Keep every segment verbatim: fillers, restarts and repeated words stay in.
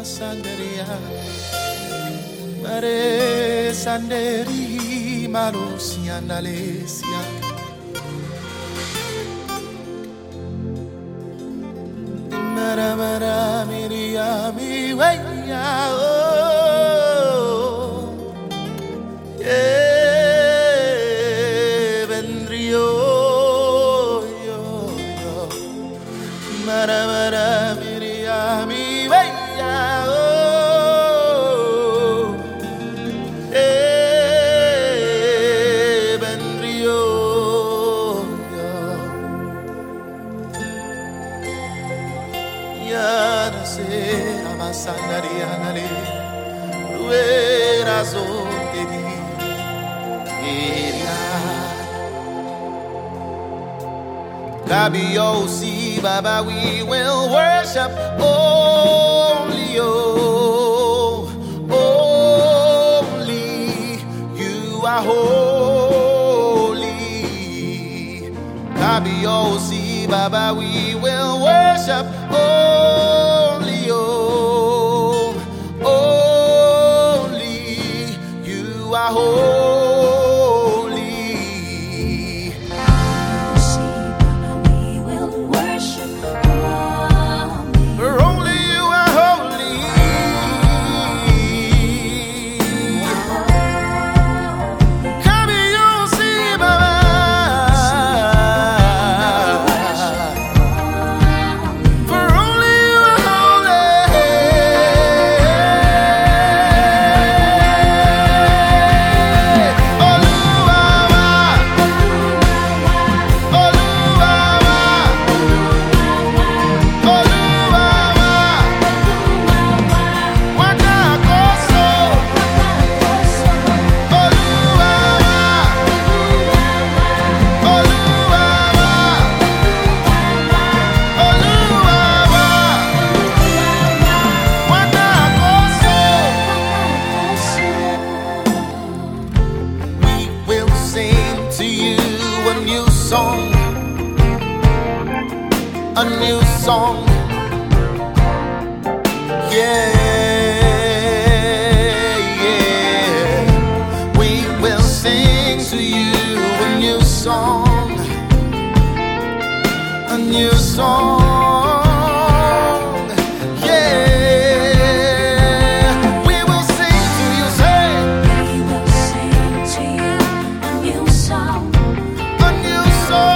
Sanderia, Mare Sanderi, Malusia, Nalesia. Mara Mara Miria, mi way, oh, yeah, Vendrio, yo, yo, Mara Mara Miria, mi way. Sanarianale, Ruera Zoteri, Gabio, see, Baba, we will worship only you, only you are holy. Gabio, see, Baba, we will worship only you. Holy, see, Baba, we will worship only. For only you are holy. Come here, you see, Baba. For only you are holy. A new song, yeah, yeah. We will sing to you a new song, a new song, yeah. We will sing to you, say, we will sing to you a new song, a new song.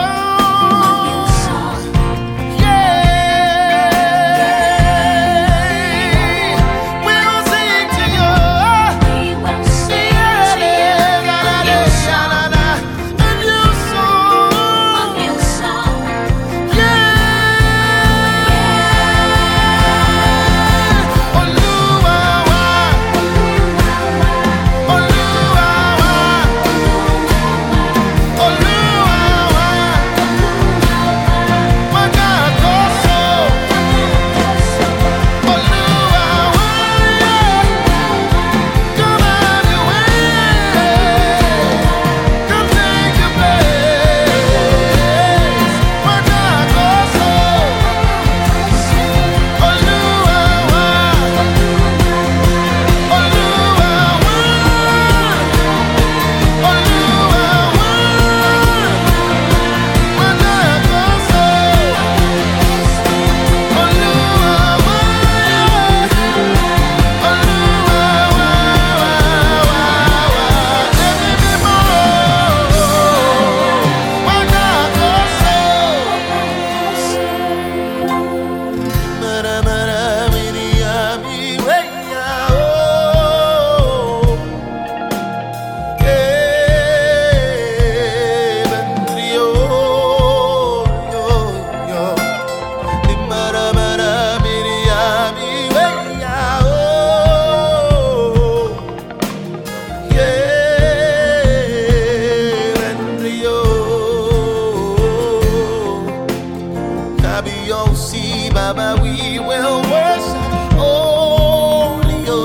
Baba, we will worship only you,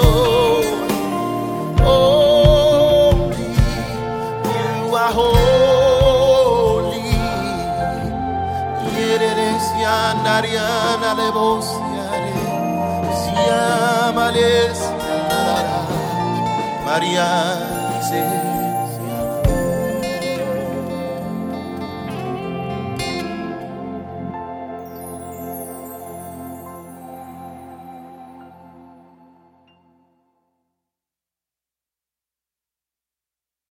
only you are holy. Yereres ya nariana levos yare, siama Maria dice